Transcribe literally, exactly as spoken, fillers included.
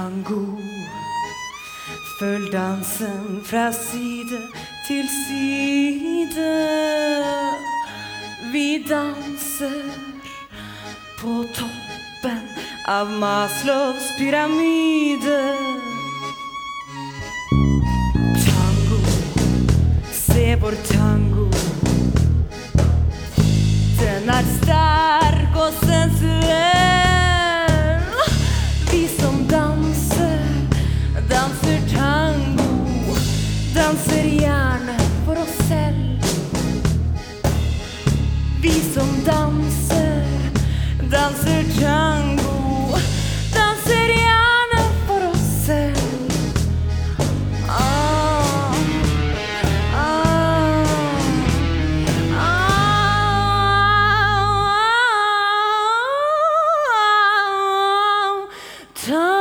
Tango. Følg dansen fra side til side. Vi danser på toppen av Maslows pyramide. Tango, se vår tango. Den er sterk og sensuell. Vi som danser, danser tango. Danser gjerne for oss selv. Vi som danser, danser tango. Danser gjerne for oss selv. Ah, ah, ah, ah, ah.